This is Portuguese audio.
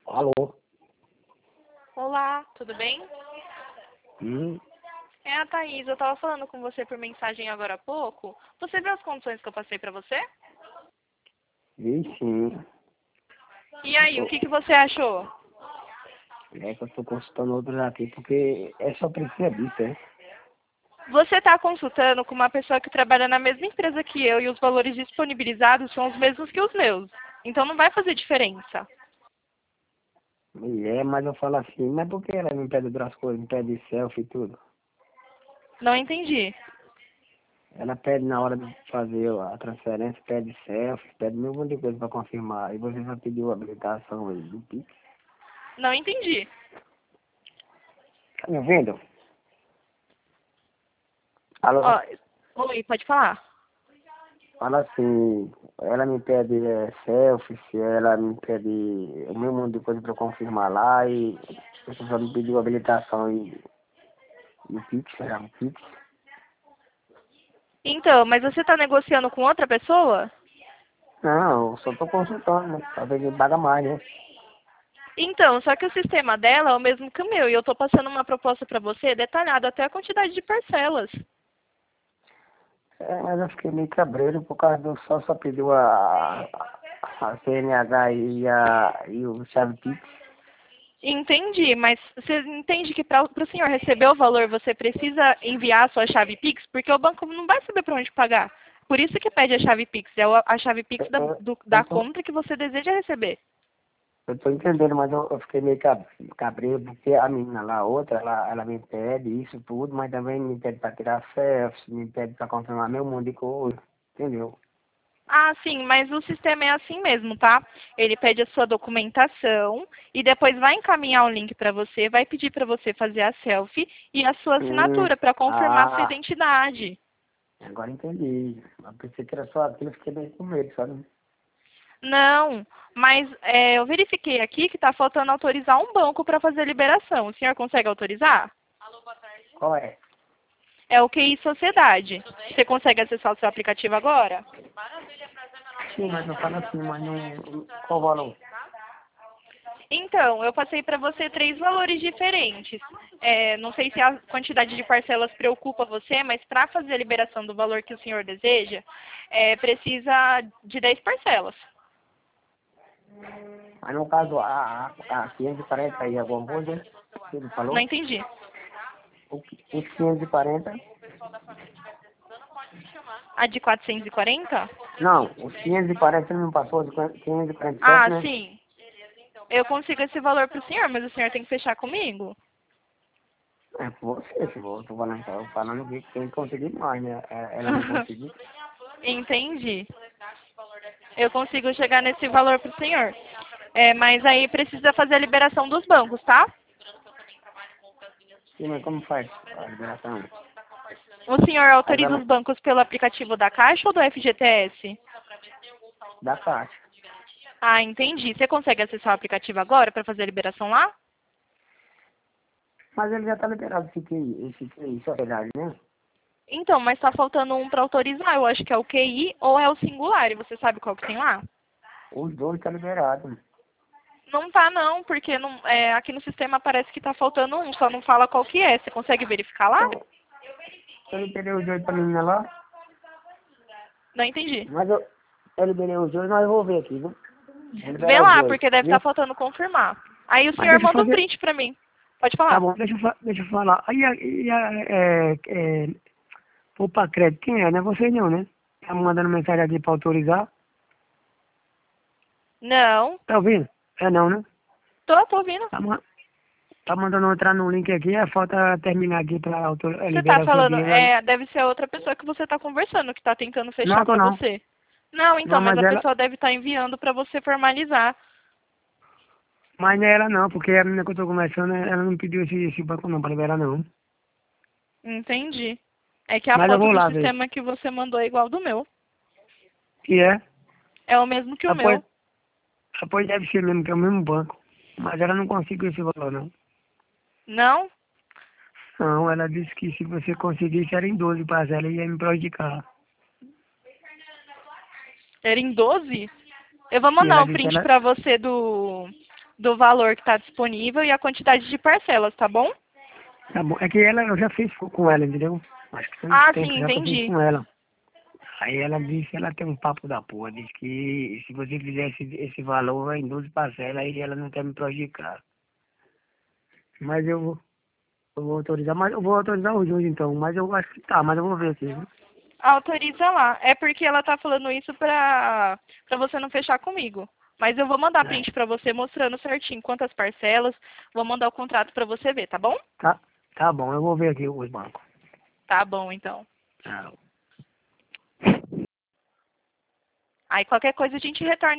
Alô? Olá, tudo bem? Hum, É a Thaís, eu tava falando com você por mensagem agora há pouco. Você viu as condições que eu passei pra você? vi sim. E aí, o que você achou? É que eu tô consultando outros aqui porque é só precisa disso, é? Você tá consultando com uma pessoa que trabalha na mesma empresa que eu e os valores disponibilizados são os mesmos que os meus. Então não vai fazer diferença. É, mas eu falo assim, mas por que ela me pede outras coisas, me pede selfie e tudo? Não entendi. Ela pede na hora de fazer a transferência, pede selfie, pede um monte de coisa pra confirmar. E você já pediu a habilitação aí do Pix. Não entendi. Tá me ouvindo? Alô? Ó, oi, pode falar. Fala assim, ela me pede selfie, se ela me pede o mesmo monte de coisa pra eu confirmar lá e você só me pediu habilitação e o Pix, será o Pix? Então, mas você tá negociando com outra pessoa? Não, eu só tô consultando, né? Talvez ele paga mais, né? Então, só que o sistema dela é o mesmo que o meu e eu tô passando uma proposta pra você detalhada até a quantidade de parcelas. É, mas eu fiquei meio cabreiro por causa do só pediu a CNH e o chave Pix. Entendi, mas você entende que para o senhor receber o valor você precisa enviar a sua chave Pix, porque o banco não vai saber para onde pagar. Por isso que pede a chave Pix, é a chave Pix Eu, da, eu, da eu tô, conta que você deseja receber. eu tô entendendo, mas eu fiquei meio cabreiro porque a menina lá, a outra, ela me pede isso tudo, mas também me pede pra tirar selfie, me pede pra confirmar meu mundo de coisa, entendeu? Ah, sim, mas o sistema é assim mesmo, tá? Ele pede a sua documentação e depois vai encaminhar o link para você, vai pedir para você fazer a selfie e a sua assinatura para confirmar a sua Ah, identidade. agora entendi. Eu pensei que era só aquilo, eu fiquei meio com medo, sabe? Não, mas eu verifiquei aqui que está faltando autorizar um banco para fazer a liberação. O senhor consegue autorizar? Qual é? É o QI Sociedade. Você consegue acessar o seu aplicativo agora? Sim, mas eu falo assim, mas não. Qual o valor? Então, eu passei para você três valores diferentes. Não sei se a quantidade de parcelas preocupa você, mas para fazer a liberação do valor que o senhor deseja, precisa de 10 parcelas. Mas no caso, a 540 aí, alguma coisa, que ele Não falou? entendi. Os 540? A de 440? Não, os 540 ele não passou de 547, Ah, né? sim. Eu consigo esse valor para o senhor, mas o senhor tem que fechar comigo. É por você, se eu tô falando que tem que conseguir mais, né? Ela não conseguiu. Entendi. Eu consigo chegar nesse valor para o senhor. Mas aí precisa fazer a liberação dos bancos, tá? Sim, mas como faz a liberação? O senhor Aí autoriza vai os bancos pelo aplicativo da Caixa ou do FGTS? da caixa. Ah, entendi. Você consegue acessar o aplicativo agora para fazer a liberação lá? Mas ele já tá liberado esse QI, só verdade, né? Então, mas está faltando um para autorizar. Eu acho que é o QI ou é o singular. E você sabe qual que tem lá? Os dois tá liberado. Não tá não, porque aqui no sistema parece que tá faltando um, só não fala qual que é. Você consegue verificar lá? Então, eu liberei os dois pra menina lá, Não entendi. mas eu liberei os dois, mas eu vou ver aqui, viu? Vou Vê liberar os lá, dois, porque deve estar viu? faltando confirmar. Aí o Mas senhor deixa eu manda um fazer. print pra mim. Pode Tá falar. bom, deixa eu falar. Aí, opa, crédito, quem é? Não é você não, né? Tá me mandando mensagem aqui pra autorizar. Não. Tá ouvindo? É não, né? Tô ouvindo. Tá, tá mandando eu entrar no link aqui, falta terminar aqui pra Você tá liberar o seu falando, dinheiro aí. deve ser outra pessoa que você tá conversando, que tá tentando Não, fechar tô pra não. você. Não, então, Não, mas mas a ela. pessoa deve estar enviando pra você formalizar. Mas não é ela não, porque a menina que eu tô conversando, ela não pediu esse banco não pra liberar não. Entendi. É que a Mas eu foto vou do lá ver. sistema que você mandou é igual ao do meu. E é? É o mesmo que o Após, meu. após deve ser mesmo, que é o mesmo banco. Mas ela não conseguiu esse valor não. Não? Não, ela disse que se você conseguisse era em 12 parcelas, ia me prejudicar. Era em 12? Eu vou E mandar ela um disse, print ela. pra você do do valor que está disponível e a quantidade de parcelas, tá bom? Tá bom. É que eu já fiz com ela, entendeu? Acho que foi Ah, um tempo sim, já que eu fiz entendi. com ela. Aí ela disse, ela tem um papo da porra, diz que se você fizer esse valor em 12 parcelas, aí ela não quer me prejudicar. Mas eu vou autorizar, mas eu vou autorizar os juros então, mas eu acho que tá, mas eu vou ver aqui, viu? Autoriza lá. É porque ela tá falando isso pra você não fechar comigo. Mas eu vou mandar É, print pra você mostrando certinho quantas parcelas. Vou mandar o contrato pra você ver, tá bom? tá bom, eu vou ver aqui os bancos. Tá bom, então. Tá. Aí qualquer coisa a gente retorna